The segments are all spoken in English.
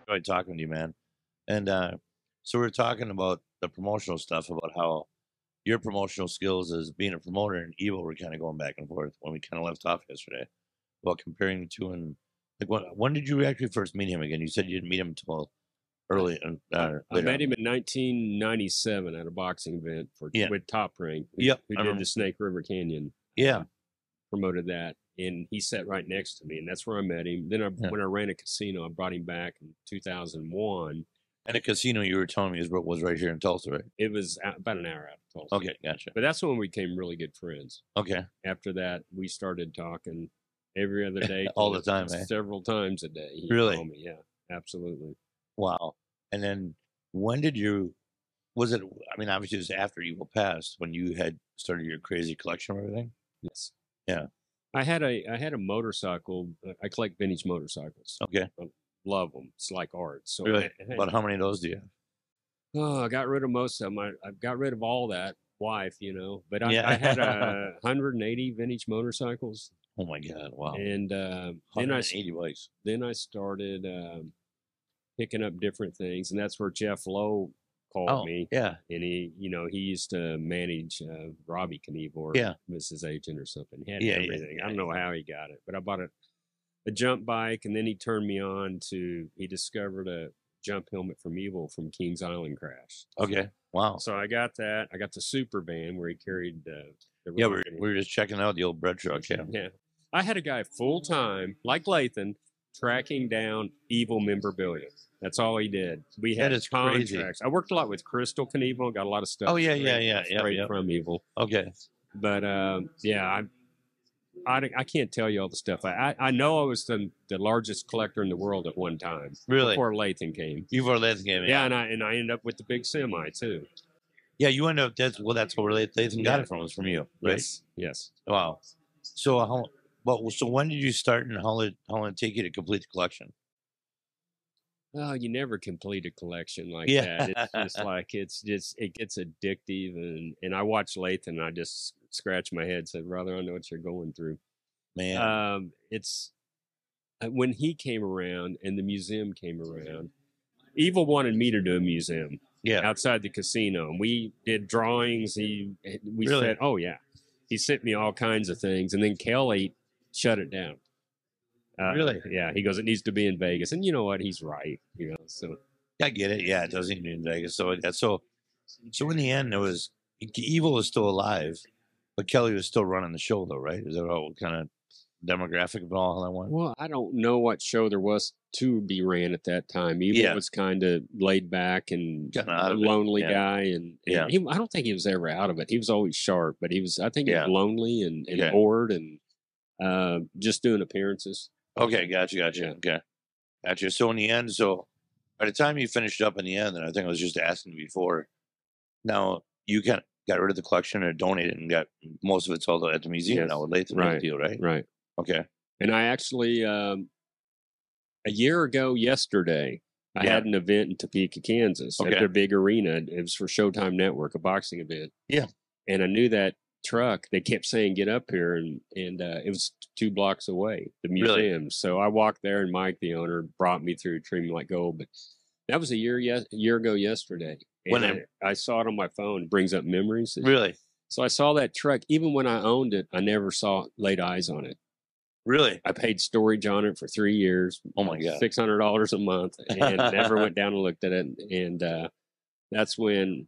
enjoyed talking to you, man. And so we are talking about the promotional stuff, about how your promotional skills as being a promoter and Evil were kind of going back and forth when we kind of left off yesterday about comparing the two. And like, when did you actually first meet him again? You said you didn't meet him until early and I met him in 1997 at a boxing event with Top Rank, who did the Snake River Canyon. Yeah, promoted that, and he sat right next to me, and that's where I met him. Then when I ran a casino, I brought him back in 2001. And a casino you were telling me was right here in Tulsa, right? It was about an hour out of Tulsa. Okay, gotcha. But that's when we became really good friends. Okay. After that, we started talking every other day. All the time, several times a day. He really? Called me. Yeah, absolutely. Wow. And then when did you, was it, I mean, obviously it was after Evil passed when you had started your crazy collection of everything? Yes. Yeah. I had a motorcycle. I collect vintage motorcycles. Okay. Love them. It's like art. So really? About how many of those do you have? Oh, I got rid of most of them. I got rid of all that wife, but I had 180 vintage motorcycles. Oh my God! Wow. And 180 bikes. Then I started picking up different things, and that's where Jeff Lowe called me. Yeah. And he used to manage Robbie Knievel, was his agent or something. He had everything. I don't know how he got it, but I bought a jump bike, and then he turned me on to, he discovered a jump helmet from Evil from Kings Island crash. Okay. Wow. So I got that. I got the super van where he carried the we were just checking out the old bread truck. Yeah. I had a guy full time, like Lathan, tracking down Evil memorabilia. That's all he did. We had contracts. Crazy. I worked a lot with Crystal Knievel, got a lot of stuff. Oh yeah. From Evil. Okay. But I can't tell you all the stuff. I know I was the largest collector in the world at one time. Really? Before Lathan came. Before Lathan came, yeah. And I ended up with the big semi too. Yeah, you ended up. That's where Lathan got it from. Was from you, right? Yes. Wow. So so when did you start, and how long did it take you to complete the collection? Oh, you never complete a collection like that. It's just like it gets addictive, and I watch Lathan, and I just scratch my head, said, "Brother, I know what you're going through." Man, it's when he came around and the museum came around. Evil wanted me to do a museum, outside the casino, and we did drawings. We said, "Oh yeah," he sent me all kinds of things, and then Kelly shut it down. Really? Yeah. He goes, it needs to be in Vegas. And you know what? He's right. So. I get it. Yeah, it does need to be in Vegas. So in the end, Evil was still alive, but Kelly was still running the show, though, right? Is that all kind of demographic of all that went? Well, I don't know what show there was to be ran at that time. Evil was kind of laid back and a lonely guy. And I don't think he was ever out of it. He was always sharp, but he was lonely and bored and just doing appearances. Okay, gotcha. Yeah. Okay, gotcha. So in the end, by the time you finished up in the end, and I think I was just asking before, now you got rid of the collection or donated and got most of it's all at the museum now with Lathan deal, right? Right. Okay. And I actually, a year ago yesterday, I had an event in Topeka, Kansas at their big arena. It was for Showtime Network, a boxing event. Yeah. And I knew that truck, they kept saying get up here, and it was 2 blocks away, the museum. Really? So I walked there, and Mike, the owner, brought me through, treated me like gold. But that was a year ago yesterday. And I saw it on my phone. It brings up memories. Really? So I saw that truck. Even when I owned it, I never laid eyes on it. Really? I paid storage on it for 3 years. Oh my God. $600 a month, and never went down and looked at it. And that's when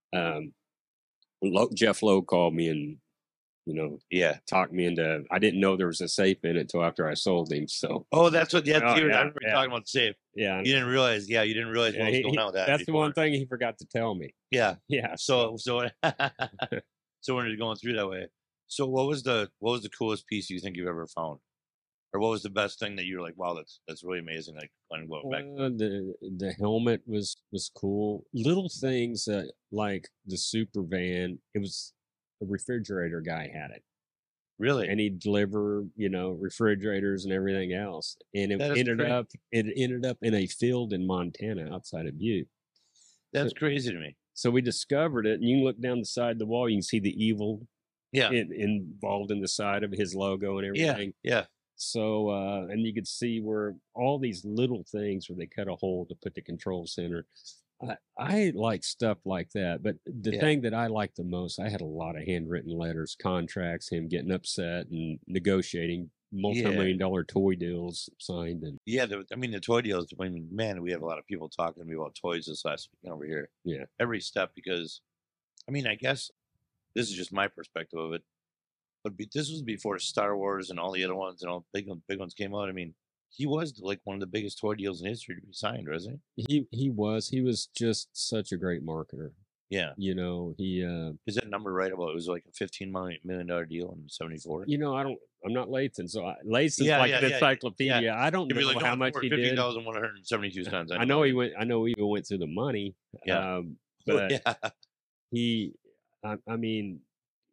Jeff Lowe called me and, talked me into. I didn't know there was a safe in it until after I sold him. So. Oh, that's what. I remember talking about the safe. Yeah. You didn't realize. Yeah, you didn't realize what was going on with that. That's the one thing he forgot to tell me. Yeah. Yeah. So when you're going through that way, so what was the coolest piece you think you've ever found, or what was the best thing that you were like, wow, that's really amazing? Like going back. The helmet was cool. Little things like the super van. It was a refrigerator guy had it. Really? And he'd deliver, refrigerators and everything else. And it ended up in a field in Montana outside of Butte. That's crazy to me. So we discovered it, and you can look down the side of the wall, you can see the Evil involved in the side of his logo and everything. Yeah. So, and you could see where all these little things where they cut a hole to put the control center. I like stuff like that. But the thing that I like the most, I had a lot of handwritten letters, contracts, him getting upset and negotiating multi-million-dollar toy deals signed. And the toy deals, I mean, man, we have a lot of people talking to me about toys this last weekend over here. Yeah. Every step, because, I mean, I guess this is just my perspective of it. But this was before Star Wars and all the other ones and all big ones came out. I mean, he was like one of the biggest toy deals in history to be signed, wasn't he? He was just such a great marketer. Yeah, he is that number right? About it was like a $15 million deal in '74. I'm not Lathan, so Lathan's like an encyclopedia. Yeah. I don't know like, how much he did. 50,172 cents. I know he went. I know he even went through the money. Yeah, but he. I mean,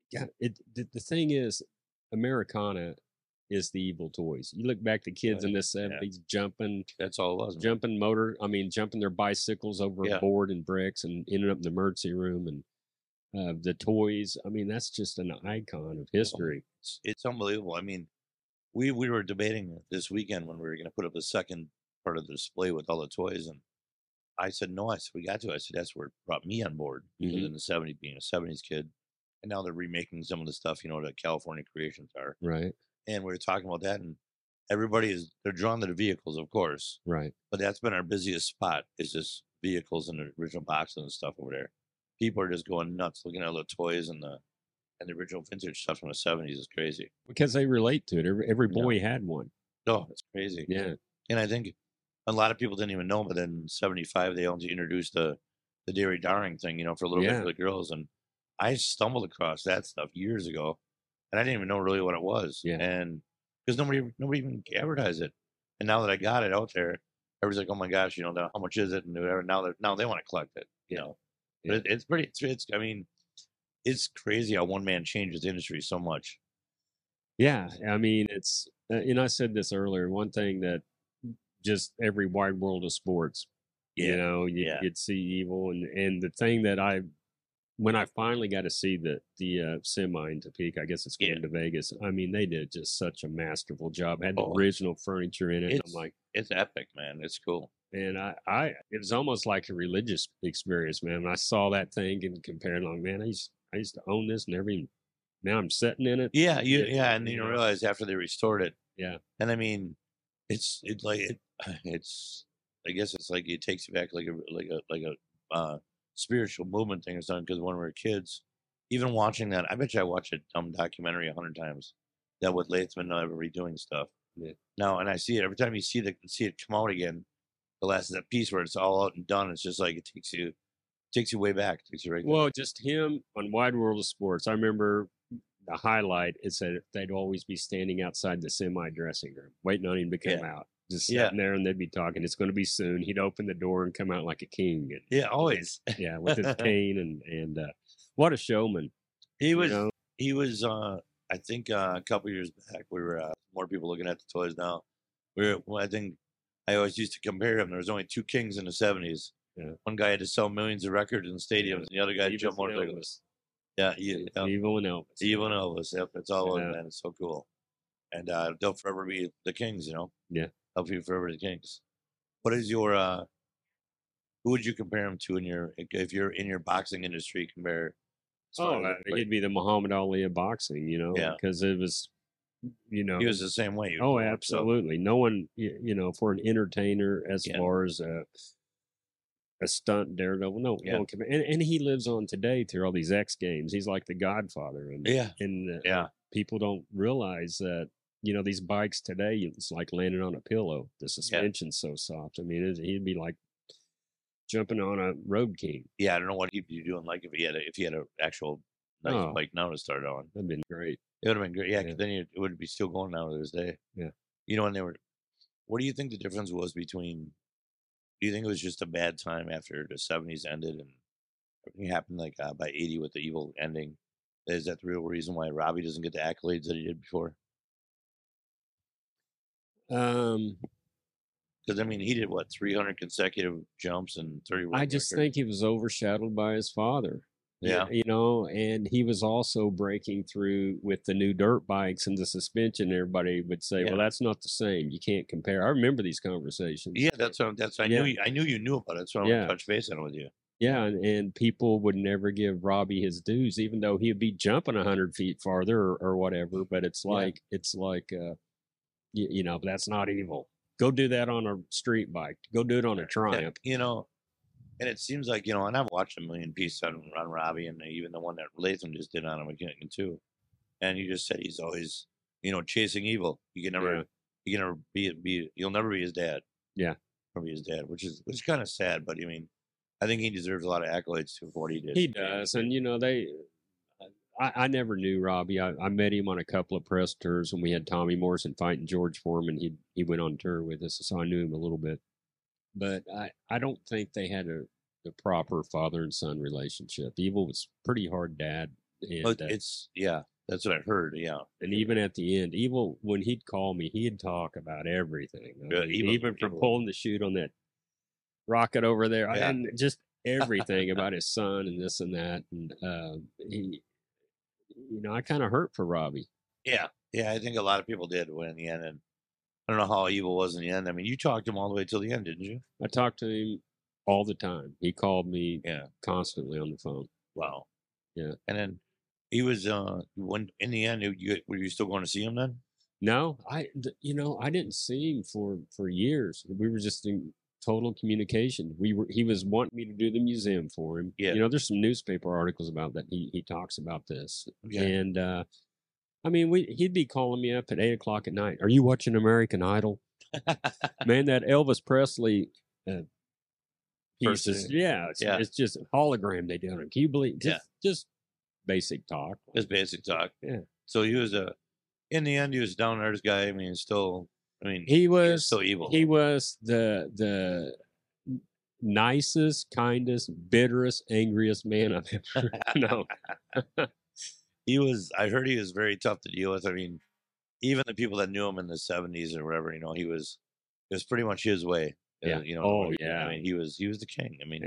the thing is, Americana is the evil toys. You look back to kids in the 70s jumping. That's all it was. Jumping jumping their bicycles over a board and bricks and ended up in the emergency room. And the toys, I mean, that's just an icon of history. It's unbelievable. I mean, we were debating this weekend when we were going to put up the second part of the display with all the toys. And I said, no, I said, we got to. I said, that's where it brought me on board. Mm-hmm. In the 70s, being a 70s kid. And now they're remaking some of the stuff, that California Creations are. Right. And we were talking about that, and they're drawn to the vehicles, of course. Right. But that's been our busiest spot, is just vehicles and the original boxes and stuff over there. People are just going nuts looking at all the toys and the original vintage stuff from the 70s. Is crazy. Because they relate to it. Every boy had one. Oh, it's crazy. Yeah. And I think a lot of people didn't even know, but then in 75, they only introduced the Dairy Darling thing, for a little bit for the girls. And I stumbled across that stuff years ago, and I didn't even know really what it was. Yeah. And because nobody even advertised it. And now that I got it out there, everybody's like, "Oh my gosh, how much is it?" And whatever. Now they want to collect it. But it's pretty. I mean, it's crazy how one man changes the industry so much. Yeah, I mean, it's and I said this earlier. One thing that just every wide world of sports, you'd see evil, and the thing that when I finally got to see the semi in Topeka, I guess it's going to Vegas. I mean, they did just such a masterful job. Had the original furniture in it. I'm like, it's epic, man. It's cool. And it was almost like a religious experience, man. When I saw that thing and compared, like, man, I used to own this, and now I'm sitting in it. Yeah, and then you realize after they restored it. Yeah, and I mean, it's I guess it's like it takes you back like a spiritual movement thing or something, because when we were kids, even watching that, I bet you I watched a dumb documentary 100 times. That with Latham ever redoing stuff. Yeah. Now, and I see it every time you see it come out again. The last that piece where it's all out and done. It's just like it takes you way back. Takes you right. Well, just him on Wide World of Sports. I remember the highlight is that they'd always be standing outside the semi dressing room, waiting on him to come out. Just sitting there, and they'd be talking. It's going to be soon. He'd open the door and come out like a king. And, always. Yeah, with his cane and what a showman. He was. He was. I think a couple years back, we were more people looking at the toys now. I think I always used to compare them. There was only two kings in the 70s. Yeah. One guy had to sell millions of records in stadiums, and the other guy jumped motorcycles. Yeah, Evil and Elvis. Evil and Elvis. Yep, it's all man. It's so cool. And they'll forever be the kings, Yeah. They'll be forever the kings. What is your who would you compare him to if you're in your boxing industry? He'd be the Muhammad Ali of boxing, because it was, he was the same way. Oh, absolutely. No one, for an entertainer as far as a stunt daredevil. No, and he lives on today through all these X Games. He's like the Godfather, and people don't realize that these bikes today, it's like landing on a pillow. The suspension's so soft. I mean, he'd be like jumping on a Road King. Yeah, I don't know what he'd be doing. Like if he had an actual nice bike now to start on, that'd been great. It would have been great. Yeah, then it would be still going now to this day. Yeah, and they were. What do you think the difference was between? Do you think it was just a bad time after the 70s ended and everything happened by 80 with the evil ending? Is that the real reason why Robbie doesn't get the accolades that he did before? Because I mean, he did 300 consecutive jumps and 30. I just think he was overshadowed by his father. Yeah. You know, and he was also breaking through with the new dirt bikes and the suspension. Everybody would say, well, that's not the same. You can't compare. I remember these conversations. Yeah, I knew you knew about it, so I want to touch base on it with you. Yeah, and people would never give Robbie his dues, even though he'd be jumping 100 feet farther or whatever. But it's like you know, that's not evil. Go do that on a street bike. Go do it on a Triumph. You know, and it seems like, you know, and I've watched a million pieces on Robbie, and even the one that Latham just did on him again too. And you just said he's always, you know, chasing evil. You can never you'll never be his dad. Yeah, never be his dad, which is kind of sad. But I mean, I think he deserves a lot of accolades too for what he did. He does, and you know I never knew Robbie. I met him on a couple of press tours when we had Tommy Morrison fighting George Foreman. He went on tour with us, so I knew him a little bit. But I don't think they had a proper father and son relationship. Evil was pretty hard dad. And, that's what I've heard. Yeah, and even at the end, Evil, when he'd call me, he'd talk about everything. Even from pulling the chute on that rocket over there, and just everything about his son and this and that. And he, you know, I kind of hurt for Robbie. Yeah, I think a lot of people did when in the end, and I don't know how Evil was in the end. I mean, you talked to him all the way till the end, didn't you? I talked to him all the time. He called me constantly on the phone. Wow. Yeah. And then he was when in the end, were you still going to see him then? No, I didn't see him for years. We were just in total communication. He was wanting me to do the museum for him. Yeah. You know, there's some newspaper articles about that. He talks about this. Okay. And I mean, he'd be calling me up at 8:00 at night. Are you watching American Idol? Man, that Elvis Presley pieces. It's just a hologram they did on him. Can you believe? Just basic talk. Just basic talk. Yeah. So he was in the end, he was a down to earth guy. I mean, he was still evil. He was the nicest, kindest, bitterest, angriest man I've ever known. I heard he was very tough to deal with. I mean, even the people that knew him in the 70s or whatever, you know, it was pretty much his way. Yeah. You know. Oh, yeah. I mean, he was the king. I mean,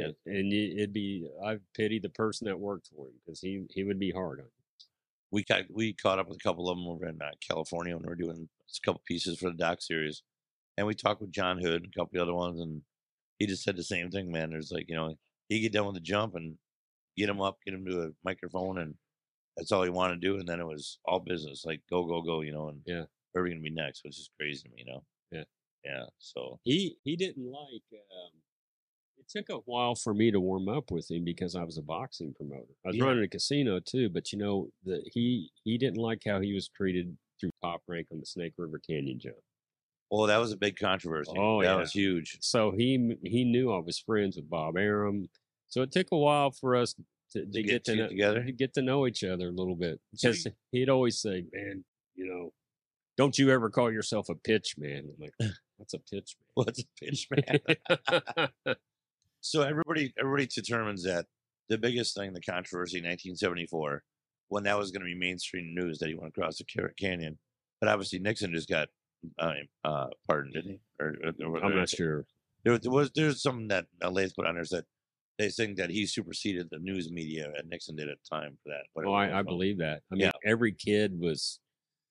I pity the person that worked for him because he would be hard on him. We caught up with a couple of them over in California when we were doing a couple pieces for the doc series, and we talked with John Hood and a couple of other ones, and he just said the same thing, man. There's like, you know, he get done with the jump and get him up, get him to a microphone, and that's all he wanted to do. And then it was all business, like go, you know, and where are we gonna be next, which is crazy to me, you know. Yeah. So he didn't like. It took a while for me to warm up with him because I was a boxing promoter. I was running a casino too, but you know he didn't like how he was treated through Top Rank on the Snake River Canyon jump. Oh, that was a big controversy. Oh, that was huge. So he knew I was friends with Bob Arum. So it took a while for us to get to know each other a little bit because he'd always say, "Man, you know, don't you ever call yourself a pitch man?" I'm like, "What's a pitch man? What's a pitch man?" So everybody determines that the biggest thing, the controversy in 1974, when that was going to be mainstream news that he went across the Canyon, but obviously Nixon just got pardoned, didn't he? Or I'm not sure. There's something that Lath put on there that they think that he superseded the news media and Nixon did at the time for that. But I believe that. I mean, every kid was.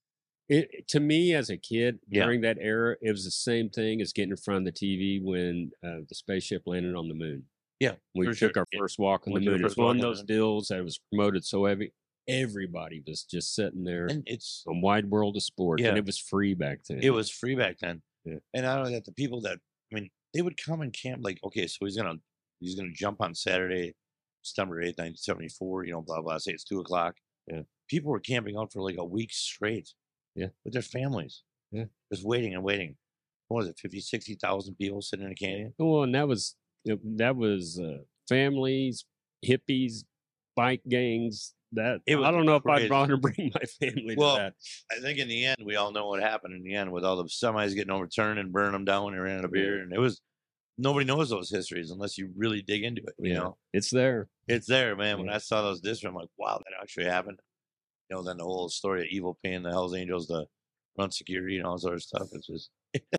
To me, as a kid during that era, it was the same thing as getting in front of the TV when the spaceship landed on the moon. Yeah, we took our first walk on the moon. It's one of those deals that was promoted so heavy. Everybody was just sitting there. And it's a wide world of sport, and it was free back then. It was free back then. Yeah. And I don't know that the people that they would come and camp like, okay, so he's gonna jump on Saturday, September 8th, 1974. You know, blah blah. Say it's 2:00. Yeah, people were camping out for like a week straight. Yeah, with their families. Yeah, just waiting and waiting. What was it? 50, 60,000 people sitting in a canyon. Well, and that was families, hippies, bike gangs. I don't know if I'd want to bring my family to that. I think in the end, we all know what happened in the end with all the semis getting overturned and burning them down when they ran out of beer. And nobody knows those histories unless you really dig into it. You know, it's there. It's there, man. When I saw those discs, I'm like, wow, that actually happened. You know, then the whole story of Evil paying the Hells Angels to run security and all sort of stuff. It's just,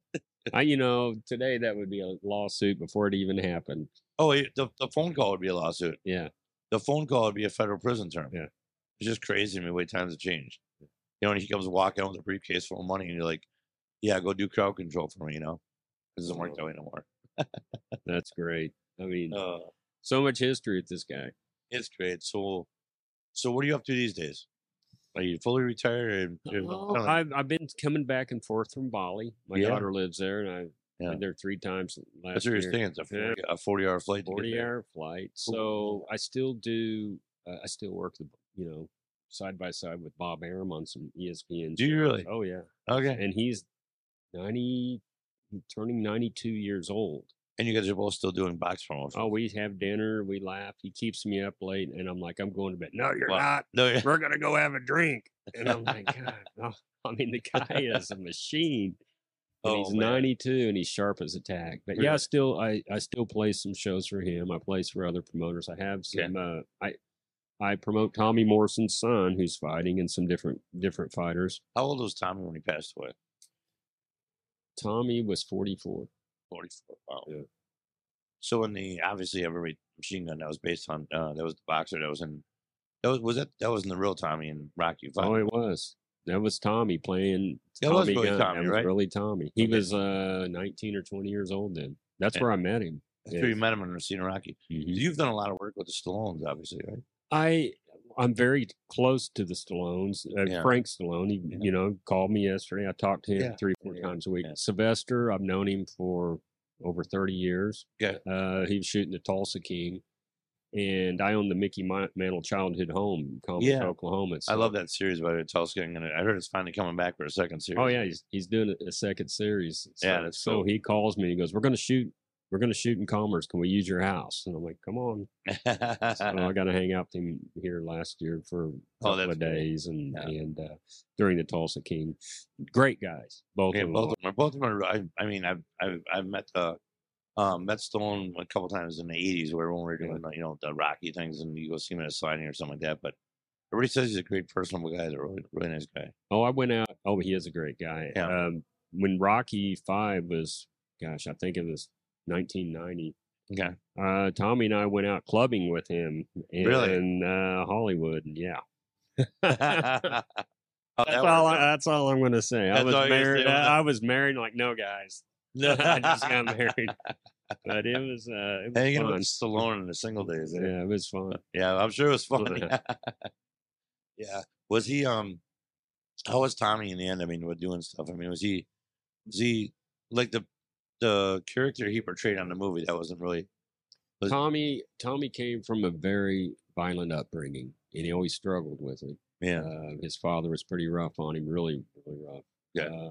today that would be a lawsuit before it even happened. Oh, the phone call would be a lawsuit. Yeah. the phone call would be a federal prison term. Yeah. It's just crazy to me the way times have changed. You know, and he comes walking out with a briefcase full of money, and you're like, "Yeah, go do crowd control for me," you know, it doesn't work that way no more. That's great. I mean, so much history with this guy. It's great. So what are you up to these days? Are you fully retired? I've been coming back and forth from Bali. My daughter lives there, and I've been there 3 times last year. That's what you're saying. It's a 40-hour flight. 40-hour flight. Cool. So I still do. I still work side by side with Bob Arum on some ESPN. Do you really? Oh yeah. Okay. And he's turning 92 years old. And you guys are both still doing box promotions. Oh, we have dinner, we laugh. He keeps me up late, and I'm like, I'm going to bed. No, you're not. No, we're gonna go have a drink. And I'm like, God, no. I mean, the guy is a machine. And he's 92 and he's sharp as a tack. But yeah, I still play some shows for him. I play for other promoters. I have some. I promote Tommy Morrison's son, who's fighting, and some different fighters. How old was Tommy when he passed away? Tommy was 44. 44. Wow. Yeah. So in the obviously Heavyweight Machine Gun, that was based on that was the boxer that was in that was in the real Tommy in Rocky 5. Oh, it was. That was Tommy playing. That was really Tommy, that was right? Really Tommy. He was 19 or 20 years old then. That's where I met him. That's where you met him in Racine Rocky. Mm-hmm. You've done a lot of work with the Stallones, obviously, right? I'm very close to the Stallones. Frank Stallone, he called me yesterday. I talked to him 3-4 times a week. Yeah. Sylvester, I've known him for over 30 years. Yeah. He was shooting the Tulsa King. And I own the Mickey Mantle Childhood Home in Columbus, Oklahoma. So, I love that series by the Tulsa King, and I heard it's finally coming back for a second series. Oh yeah, he's doing a second series. So, yeah, that's so cool. He calls me and he goes, "We're going to shoot in Commerce. Can we use your house?" And I'm like, "Come on." So I got to hang out with him here last year for a couple of days, and during the Tulsa King, great guys, both of them. Both of them are. I mean, I've met met Stallone a couple times in the '80s, where when we were doing the Rocky things, and you go see him at a signing or something like that. But everybody says he's a great personable guy. He's a really nice guy. Oh, I went out. Oh, he is a great guy. Yeah. When Rocky 5 was, gosh, I think it was 1990. Okay. Tommy and I went out clubbing with him in Hollywood. Yeah. That's all I'm going to say. I was married. I was married. Like, no, guys. I just got married. But it was fun. Stallone in the single days. Yeah, it was fun. Yeah, I'm sure it was fun. Yeah. Was he? How was Tommy in the end? I mean, with doing stuff. I mean, was he like the character he portrayed on the movie? That wasn't really. Tommy came from a very violent upbringing, and he always struggled with it. Yeah. His father was pretty rough on him, really, really rough. Yeah.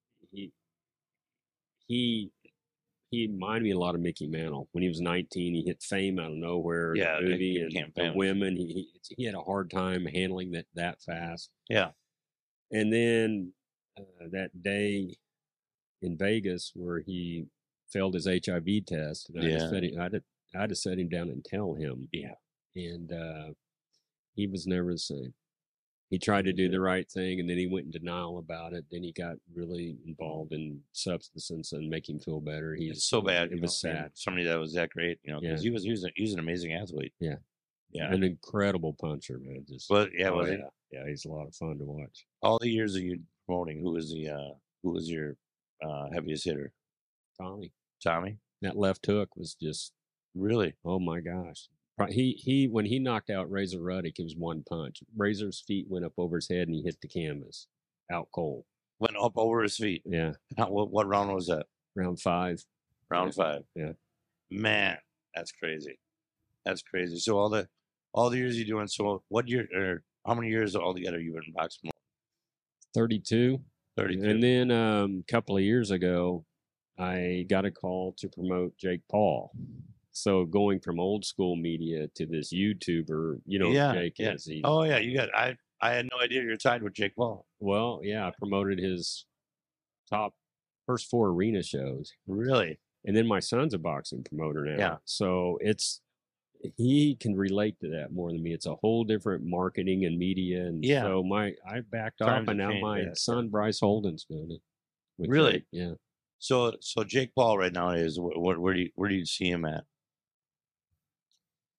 He reminded me a lot of Mickey Mantle. When he was 19, he hit fame out of nowhere. Yeah, the movie and the women. He had a hard time handling that fast. Yeah. And then that day in Vegas where he failed his HIV test, and I had to set him down and tell him. Yeah. And he was never the same. He tried to do the right thing, and then he went in denial about it. Then he got really involved in substances and make him feel better. It's so bad. It was sad. Somebody that was that great, because he was an amazing athlete. Yeah. Yeah. An incredible puncher, man. He's a lot of fun to watch. All the years of you promoting, who was your heaviest hitter? Tommy. That left hook was just really. Oh my gosh. He when he knocked out Razor Ruddock, it was one punch. Razor's feet went up over his head and he hit the canvas out cold. Went up over his feet. Yeah. What round was that? Round 5. Round 5. Yeah. Man, that's crazy. That's crazy. So all the years you're doing. So what year or how many years altogether you've been in boxing? 32. 32. And then a couple of years ago, I got a call to promote Jake Paul. So going from old school media to this YouTuber, Jake is. I had no idea you're tied with Jake Paul. Well, yeah, I promoted his first 4 arena shows. Really? And then my son's a boxing promoter now. Yeah. So he can relate to that more than me. It's a whole different marketing and media. And so I backed off, and now my son Bryce Holden's doing it. Really? Jake. Yeah. So Jake Paul right now is where do you see him at?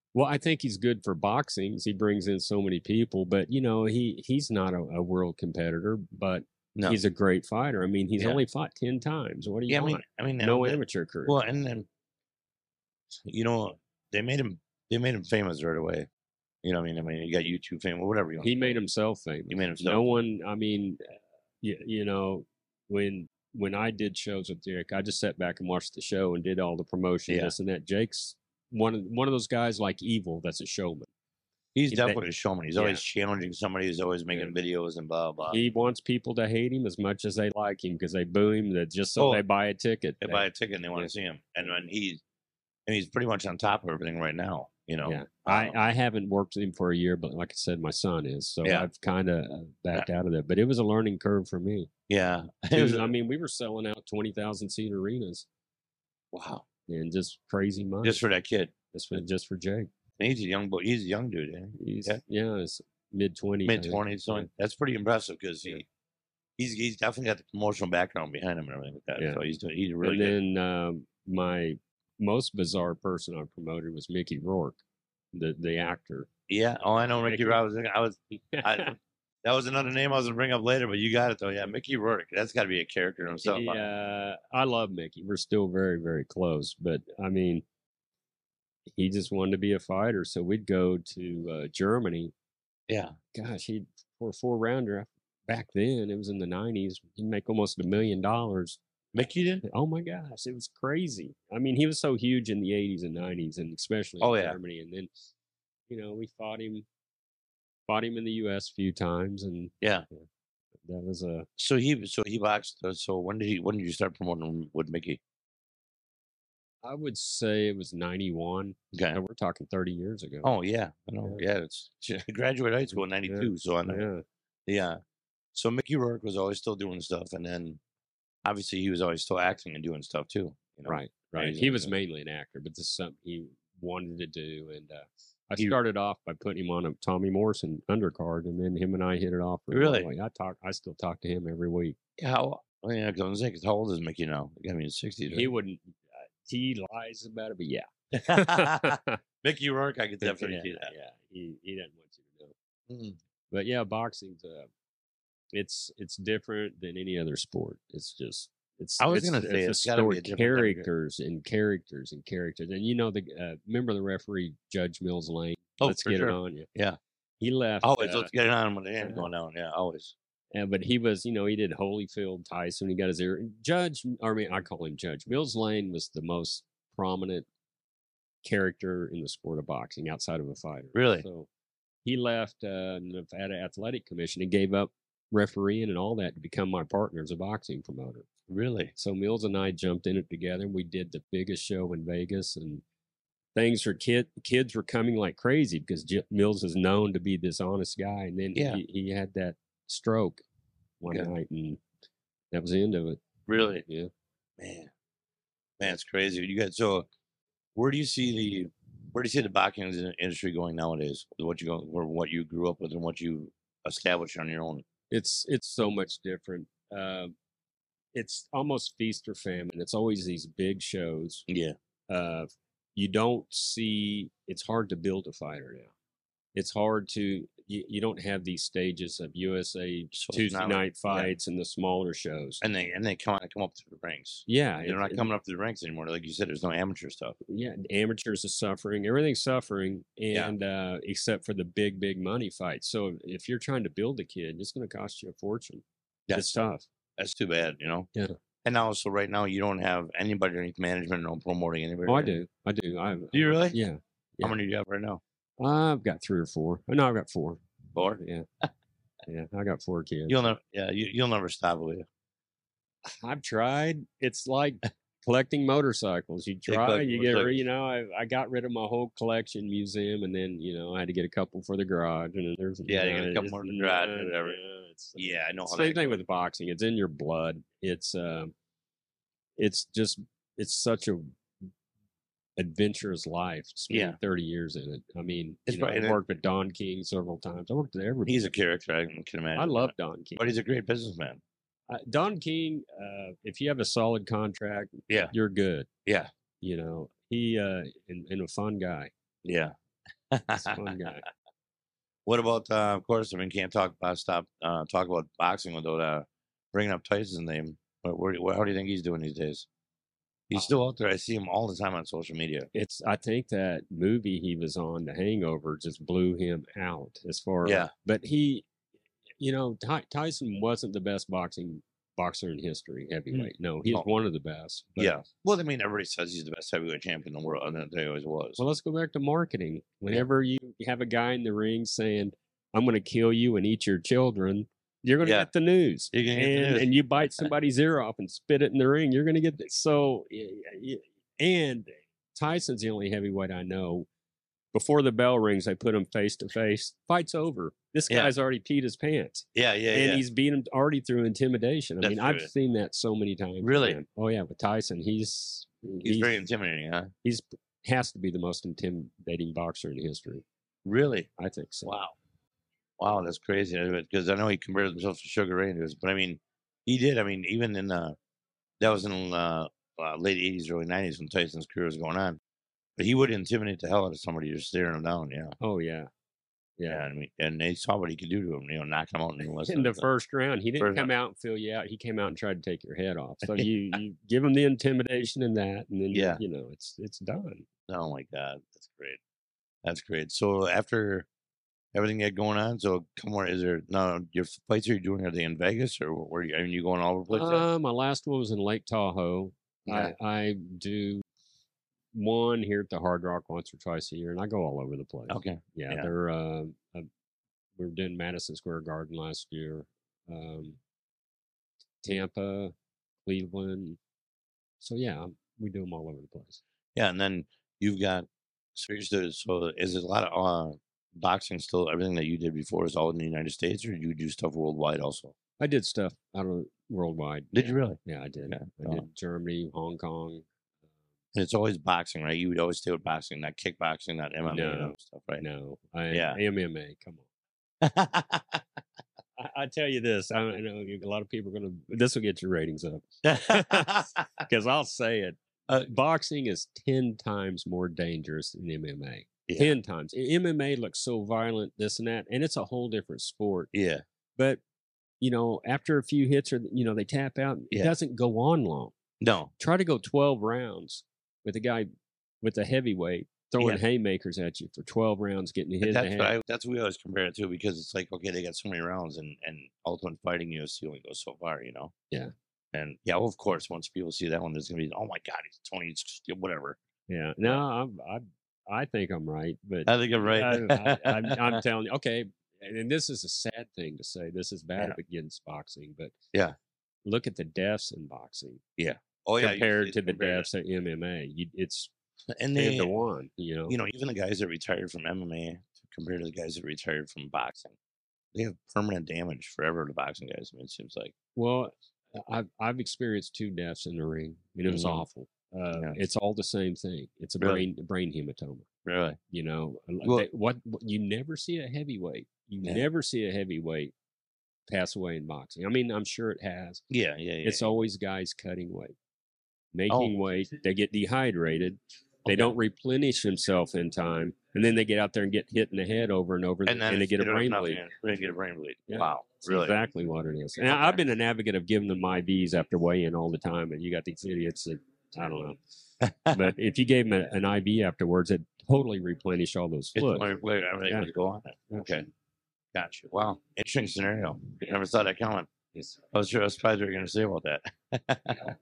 Well, I think he's good for boxing. He brings in so many people, but he's not a world competitor, but he's a great fighter. I mean, he's only fought 10 times. What do you want? I mean, no amateur career. Well, and then they made him famous right away. You know what I mean? You got YouTube fame or whatever you want. He made himself famous. He made himself. No one. I mean, when I did shows with Jake, I just sat back and watched the show and did all the promotion, this and that. Jake's one of those guys like Evil. That's a showman. He's definitely a showman. He's always challenging somebody. He's always making videos and blah blah. He wants people to hate him as much as they like him because they boo him. That just so they buy a ticket. They buy a ticket and they want to see him. And when he's pretty much on top of everything right now. Yeah. I haven't worked with him for a year, but like I said, my son is, so I've kind of backed out of that. But it was a learning curve for me. Yeah, I mean, we were selling out 20,000 seat arenas. Wow, and just crazy money just for that kid. Just for Jake. And he's a young boy. He's a young dude. It's mid-20s. Mid-20s. So that's pretty impressive because he's definitely got the promotional background behind him and everything like that. Yeah. So he's really good. And then my most bizarre person I promoted was Mickey Rourke, the actor. Yeah. Oh, I know Mickey Rourke. That was another name I was going to bring up later, but you got it, though. Yeah, Mickey Rourke. That's got to be a character himself. Yeah, I love Mickey. We're still very, very close. But, I mean, he just wanted to be a fighter. So we'd go to Germany. Yeah. Gosh, for a four-rounder, back then, it was in the 90s, he'd make almost $1 million. Mickey did? Oh, my gosh. It was crazy. I mean, he was so huge in the 80s and 90s, and especially in Germany. And then, we fought him in the U.S. a few times, and that was a. So he boxed. So when did you start promoting him with Mickey? I would say it was 91. Okay, we're talking 30 years ago. Oh yeah, I know. Yeah, it's graduated high school in '92, so I know. Yeah. So Mickey Rourke was always still doing stuff, and then obviously he was always still acting and doing stuff too. Right. He was mainly an actor, but this is something he wanted to do, and. I started off by putting him on a Tommy Morrison undercard, and then him and I hit it off. Really? I still talk to him every week. How? Yeah, because how old is Mickey now? I mean, 60s. Right? He wouldn't. He lies about it, but yeah. Mickey Rourke, I could definitely see that. Yeah, he doesn't want you to know. But yeah, boxing's it's different than any other sport. It's just. I was going to say it's a story, characters and characters and characters, and remember the referee Judge Mills Lane? Oh, let's get it on. Yeah, he left. Always let's get it on when the hand's going down. Yeah, always. But he was, he did Holyfield, Tyson. He got his ear. I call him Judge. Mills Lane was the most prominent character in the sport of boxing outside of a fighter. Really? So he left Nevada Athletic Commission and gave up refereeing and all that to become my partner as a boxing promoter. Really? So Mills and I jumped in it together. We did the biggest show in Vegas, and things for kids were coming like crazy because Mills is known to be this honest guy. And then he had that stroke one night, and that was the end of it. Really? Yeah. Man, it's crazy. You guys. So, where do you see the boxing industry going nowadays? What you grew up with and what you established on your own. It's so much different. It's almost feast or famine. It's always these big shows. Yeah. You don't see. It's hard to build a fighter now. It's hard to. You don't have these stages of USA Tuesday night fights and the smaller shows. And they come up through the ranks. Yeah, they're not coming up through the ranks anymore. Like you said, there's no amateur stuff. Yeah, amateurs are suffering. Everything's suffering, and except for the big money fights. So if you're trying to build a kid, it's going to cost you a fortune. It's tough. That's too bad, Yeah. And also, right now, you don't have anybody underneath management or promoting anybody. Oh, I do. Do you really? Yeah. How many do you have right now? I've got 3 or 4. No, I've got 4. 4? Yeah. Yeah, I got 4 kids. You'll never stop, will you? I've tried. It's like collecting motorcycles. You try, you get, I got rid of my whole collection museum, and then, I had to get a couple for the garage, and then there's you get a couple more for the garage and whatever. I know. Same thing with boxing. It's in your blood. It's such a adventurous life. Spending 30 years in it. I mean, I worked with Don King several times. I worked with everybody. He's a character. I can imagine. I love Don King, but he's a great businessman. Don King, if you have a solid contract, you're good. Yeah. He and a fun guy. Yeah. He's a fun guy. What about, of course, I mean, can't talk talk about boxing without bringing up Tyson's name. How do you think he's doing these days? He's still out there. I see him all the time on social media. I think that movie he was on, The Hangover, just blew him out as far as, but he, Tyson wasn't the best boxer in history, heavyweight. No, he's one of the best. Yeah. Well, I mean, everybody says he's the best heavyweight champion in the world, and they always was. Well, let's go back to marketing. Whenever you have a guy in the ring saying, I'm going to kill you and eat your children, you're going to get the news. And you bite somebody's ear off and spit it in the ring, you're going to get this. So, and Tyson's the only heavyweight I know. Before the bell rings, I put him face to face. Fight's over. This guy's already peed his pants. And he's beat him already through intimidation. I mean, I've seen that so many times. Really? Man. Oh, yeah. With Tyson, he's very intimidating, huh? He's has to be the most intimidating boxer in history. Really? I think so. Wow, that's crazy. Because I know he compared himself to Sugar Ray News, but I mean, he did. I mean, even in that was in late '80s, early '90s when Tyson's career was going on. But he would intimidate the hell out of somebody just staring him down. Yeah. Oh yeah. I mean, and they saw what he could do to him. Knock him out in the first round. He didn't come out and fill you out. He came out and tried to take your head off. So you give him the intimidation and that, and then it's done. Oh my God, that's great. That's great. So after everything you had going on, so is there now your fights are you doing? Are they in Vegas or where? Are you going all over the place? My last one was in Lake Tahoe. Yeah. I do one here at the Hard Rock once or twice a year, and I go all over the place. Okay. Yeah. They're we were doing Madison Square Garden last year, Tampa, Cleveland. So yeah, we do them all over the place. Yeah, and then you've got so is it a lot of boxing still? Everything that you did before is all in the United States, or do you do stuff worldwide also? I did stuff out of worldwide. Did you really? Yeah, I did. I did Germany, Hong Kong. And it's always boxing, right? You would always stay with boxing, not kickboxing, not MMA stuff, right? No, MMA. Come on. I tell you this, I know a lot of people are going to. This will get your ratings up because I'll say it. Boxing is 10 times more dangerous than MMA. 10 times. MMA looks so violent, this and that, and it's a whole different sport. Yeah. But after a few hits, or they tap out, it doesn't go on long. No. Try to go 12 rounds with a guy with a heavyweight throwing haymakers at you for 12 rounds, getting hit in the head. That's what we always compare it to, because it's like, okay, they got so many rounds, and Ultimate Fighting UFC only goes so far, Yeah. And well, of course, once people see that one, there's gonna be, oh my God, he's Tony, whatever. Yeah. No, I think I'm right, but I think I'm right. I'm telling you, okay. And this is a sad thing to say. This is bad against boxing, but look at the deaths in boxing. Yeah. Compared to the deaths at MMA, it's 10 to 1. Even the guys that retired from MMA compared to the guys that retired from boxing, they have permanent damage forever. The boxing guys, I mean, it seems like. Well, I've experienced 2 deaths in the ring, and it was awful. It's all the same thing. It's a brain hematoma. Really? What you never see a heavyweight. You never see a heavyweight pass away in boxing. I mean, I'm sure it has. Yeah. It's always guys cutting weight, making weight. They get dehydrated. They don't replenish themselves in time, and then they get out there and get hit in the head over and over, and they get a brain bleed. They get a brain bleed. Yeah. Wow, really? That's exactly what it is. And I've been an advocate of giving them IVs after weigh-in all the time, and you got these idiots that I don't know. But if you gave them an IV afterwards, it totally replenished all those fluids. Go on it. Okay. Gotcha. Wow. Interesting scenario. Never saw that coming. Yes. I was surprised what you were going to say about that.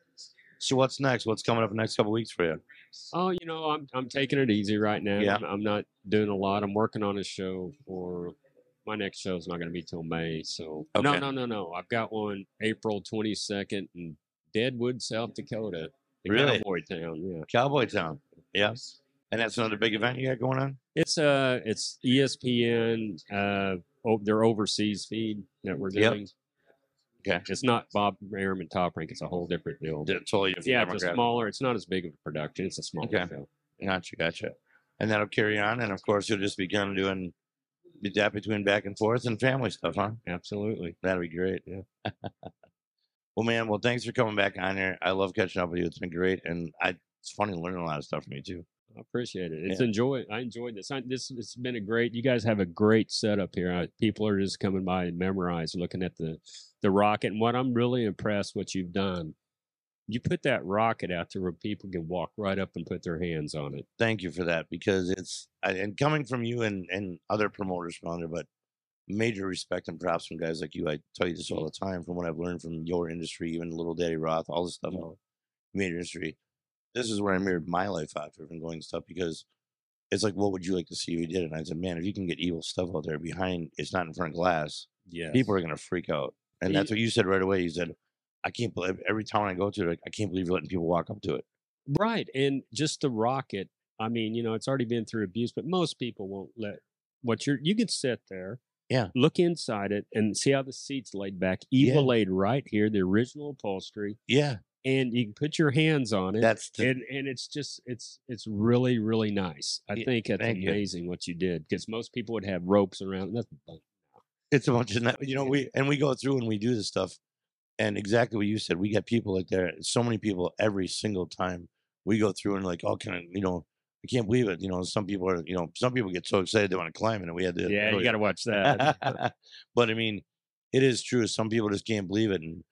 So what's next? What's coming up the next couple of weeks for you? Oh, I'm taking it easy right now. Yeah. I'm not doing a lot. I'm working on a show for my next show is not going to be till May. So no. I've got one April 22nd in Deadwood, South Dakota. Really? Cowboy Town. Yeah. Cowboy Town. Yeah. And that's another big event you got going on? It's ESPN, their overseas feed that we're doing. Okay. It's not Bob Arum and Top Rank. It's a whole different deal. Totally different. Yeah, it's a smaller. It's not as big of a production. It's a smaller show. Gotcha. And that'll carry on. And of course, you'll just be kind of doing that between back and forth and family stuff, huh? Absolutely. That'll be great. Yeah. Well, man. Well, thanks for coming back on here. I love catching up with you. It's been great, and it's funny learning a lot of stuff from you too. I appreciate it. I enjoyed this. It's been a great. You guys have a great setup here. People are just coming by and memorize, looking at the rocket. And what I'm really impressed what you've done. You put that rocket out there where people can walk right up and put their hands on it. Thank you for that, because and coming from you and other promoters from there, but major respect and props from guys like you. I tell you this all the time from what I've learned from your industry, even Little Daddy Roth, all this stuff, major industry. This is where I mirrored my life after from going stuff, because it's like, what would you like to see if you did it? And I said, man, if you can get evil stuff out there behind, it's not in front of glass, people are going to freak out. And that's what you said right away. You said, I can't believe every town I go to, like, I can't believe you're letting people walk up to it. Right. And just the rocket, I mean, it's already been through abuse, but most people won't let you can sit there. Yeah. Look inside it and see how the seat's laid back. Evil laid right here, the original upholstery. Yeah. And you can put your hands on it. And it's just it's really, really nice. I think it's amazing what you did, because most people would have ropes around. It's a bunch of we go through and we do this stuff, and exactly what you said, we get people like there. So many people every single time we go through and like, oh, can I, I can't believe it. Some people are, some people get so excited they want to climb it, and we had to. Yeah, you got to watch that. But I mean, it is true. Some people just can't believe it, and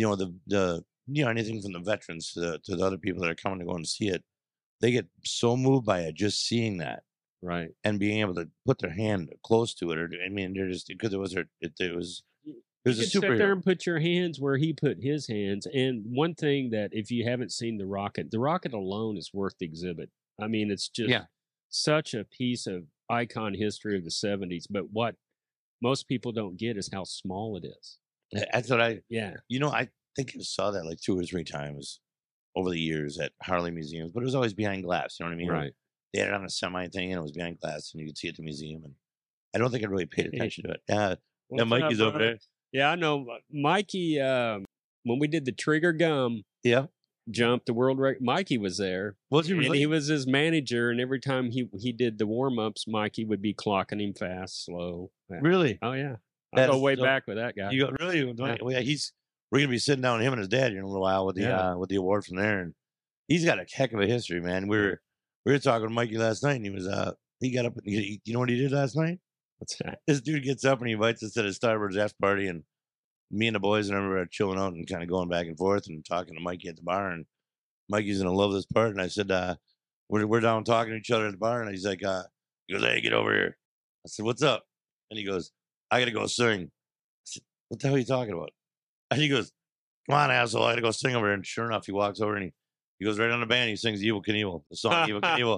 the anything from the veterans to the other people that are coming to go and see it, they get so moved by it just seeing that, right, and being able to put their hand close to it. Or I mean, they're just because it was a superhero. Sit there and put your hands where he put his hands. And one thing that, if you haven't seen the rocket alone is worth the exhibit. I mean, it's just such a piece of icon history of the 70s. But what most people don't get is how small it is. That's what I think I saw that like 2 or 3 times over the years at Harley museums, but it was always behind glass. You know what I mean? Right. They had it on a semi thing and it was behind glass and you could see it at the museum. And I don't think I really paid attention to it. Yeah, Mikey's over there. Yeah, I know. Mikey, when we did the Trigger Gum jump, the world record, Mikey was there. Was he really? And he was his manager, and every time he did the warm-ups, Mikey would be clocking him fast, slow. Yeah. Really? Oh, yeah. I go way back with that guy. You go, really? Yeah. Well, yeah, we're going to be sitting down with him and his dad in a little while with the award from there. And he's got a heck of a history, man. We were talking to Mikey last night, and he was he got up. You know what he did last night? What's that? This dude gets up and he invites us to the Starbird's after party, and me and the boys and everybody are chilling out and kind of going back and forth and talking to Mikey at the bar. And Mikey's gonna love this part. And I said, we're down talking to each other at the bar, and he's like, he goes, hey, get over here. I said, what's up? And he goes, I gotta go sing. I said, what the hell are you talking about? And he goes, come on, asshole, I gotta go sing over here. And sure enough, he walks over and he goes right on the band. He sings Evel Knievel, the song Evel Knievel.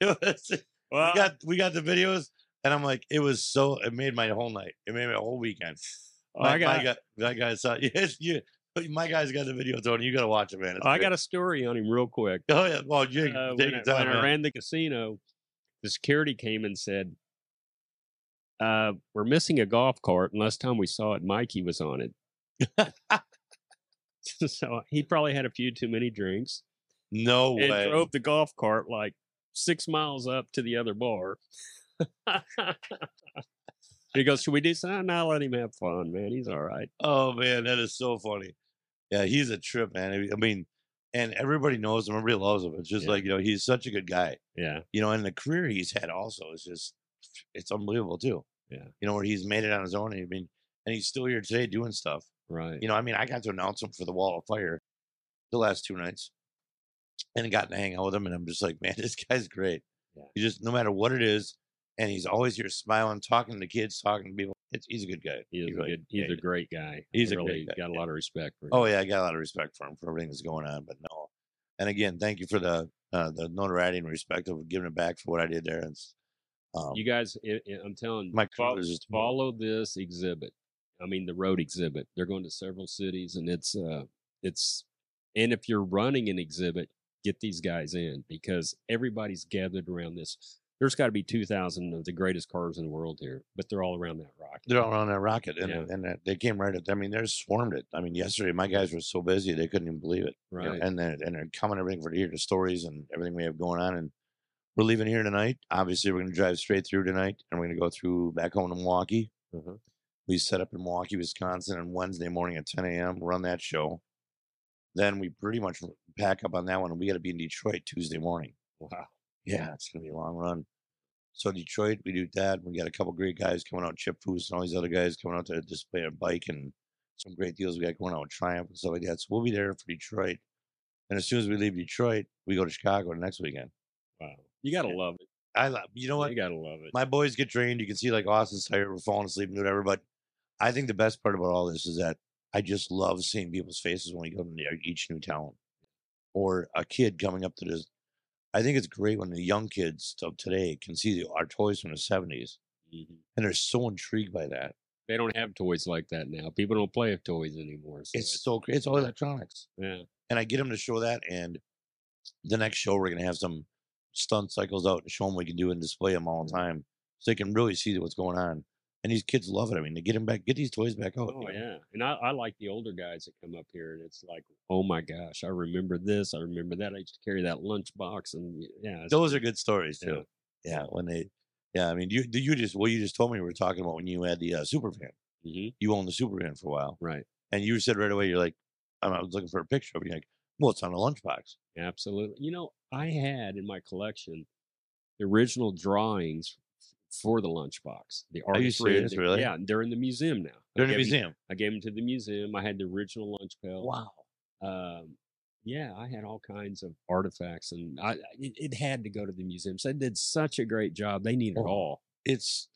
We got the videos. And I'm like, it made my whole night. It made my whole weekend. My guy saw, yes, my guy's got the video, Tony. You got to watch it, man. I got a story on him real quick. Oh, yeah. Well, when I ran the casino, the security came and said, we're missing a golf cart. And last time we saw it, Mikey was on it. So he probably had a few too many drinks. No way. And drove the golf cart like 6 miles up to the other bar. He goes, should we do something? No, let him have fun, man. He's all right. Oh, man, that is so funny. Yeah, he's a trip, man. I mean, and everybody knows him. Everybody loves him. It's just like, he's such a good guy. Yeah. And the career he's had also is just, it's unbelievable, too. Yeah. Where he's made it on his own. And he's still here today doing stuff. Right. I got to announce him for the Wall of Fire the last 2 nights and got to hang out with him. And I'm just like, man, this guy's great. Yeah. He just, no matter what it is, and he's always here smiling, talking to kids, talking to people. He's a good guy. He's a great guy. He's really got a lot of respect for him. Oh, yeah, I got a lot of respect for him for everything that's going on. But no. And again, thank you for the notoriety and respect of giving it back for what I did there. And, you guys, I'm telling you, follow this exhibit. I mean, the road exhibit. They're going to several cities, and it's and if you're running an exhibit, get these guys in, because everybody's gathered around this. There's got to be 2,000 of the greatest cars in the world here, but they're all around that rocket. They're all around that rocket, and they came right at. I mean, they swarmed it. I mean, yesterday my guys were so busy they couldn't even believe it. Right, and they're coming everything for to hear the stories and everything we have going on. And we're leaving here tonight. Obviously, we're going to drive straight through tonight, and we're going to go through back home to Milwaukee. Uh-huh. We set up in Milwaukee, Wisconsin, on Wednesday morning at 10 a.m. Run that show. Then we pretty much pack up on that one, and we got to be in Detroit Tuesday morning. Wow. Yeah, it's gonna be a long run. So Detroit, we do that. We got a couple great guys coming out, Chip Foose and all these other guys coming out to display a bike and some great deals we got going on with Triumph and stuff like that. So we'll be there for Detroit. And as soon as we leave Detroit, we go to Chicago the next weekend. Wow. You got to love it. I love, you know what? You got to love it. My boys get trained. You can see like Austin's tired. We're falling asleep and whatever. But I think the best part about all this is that I just love seeing people's faces when we go to each new town or a kid coming up to this. I think it's great when the young kids of today can see our toys from the 70s. Mm-hmm. And they're so intrigued by that. They don't have toys like that now. People don't play with toys anymore. So it's so great. It's all electronics. Yeah. And I get them to show that. And the next show, we're going to have some stunt cycles out and show them we can do and display them all the time. So they can really see what's going on. And these kids love it. I mean, they get them back, get these toys back out. Oh, yeah. And I like the older guys that come up here, and it's like, oh my gosh, I remember this. I remember that. I used to carry that lunchbox. And yeah. Those are good stories, too. Yeah. When they, I mean, you just told me we were talking about when you had the Superfan. Mm-hmm. You owned the Superfan for a while. Right. And you said right away, you're like, I was looking for a picture of it. You're like, well, it's on a lunchbox. Absolutely. You know, I had in my collection the original drawings for the lunchbox. The artist. Are you serious, really? Yeah, they're in the museum now. They're in the museum. I gave them to the museum. I had the original lunch pail. Wow. Yeah, I had all kinds of artifacts, and it had to go to the museum. So they did such a great job. They need it all. It's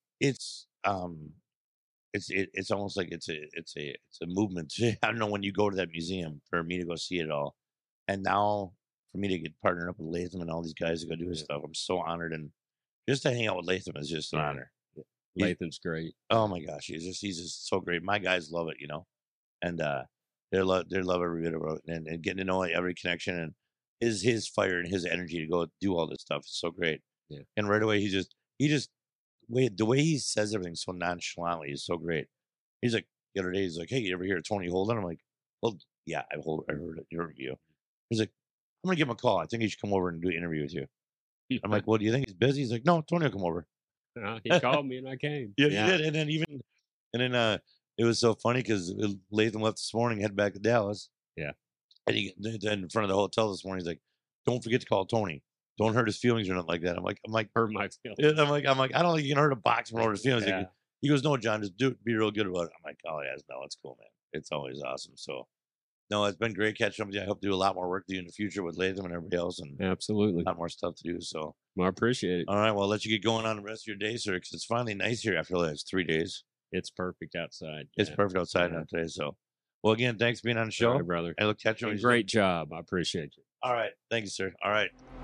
almost like it's a movement. I don't know when you go to that museum for me to go see it all, and now for me to get partnered up with Latham and all these guys to go do his stuff. I'm so honored, and just to hang out with Latham is just an honor. Latham's great. Oh my gosh, he's just so great. My guys love it, and they love every bit of it, and getting to know every connection and his fire and his energy to go do all this stuff is so great. Yeah, and right away he just the way he says everything so nonchalantly is so great. He's like the other day, he's like, "Hey, you ever hear of Tony Holden?" I'm like, "Well, yeah, I heard an interview." He's like, "I'm gonna give him a call. I think he should come over and do an interview with you." I'm like, "Well, do you think he's busy?" He's like, "No, Tony will come over." He called me and I came. Yeah, he did. And then it was so funny because Latham left this morning, head back to Dallas. Yeah, and he then in front of the hotel this morning, he's like, "Don't forget to call Tony. Don't hurt his feelings or nothing like that." I'm like, hurt my feelings. I'm like, I don't think you can hurt a boxer or hurt his feelings. Yeah. He goes, "No, John, just be real good about it." I'm like, "Oh yeah, no, it's cool, man. It's always awesome." So, no, it's been great catching up with you. I hope to do a lot more work with you in the future with Latham and everybody else, and absolutely a lot more stuff to do. So, well, I appreciate it. All right, well, I'll let you get going on the rest of your day, sir, because it's finally nice here after the last 3 days. It's perfect outside. It's perfect outside now today. So, well, again, thanks for being on the show, brother. I look catch you. Great job. I appreciate you. All right, thank you, sir. All right.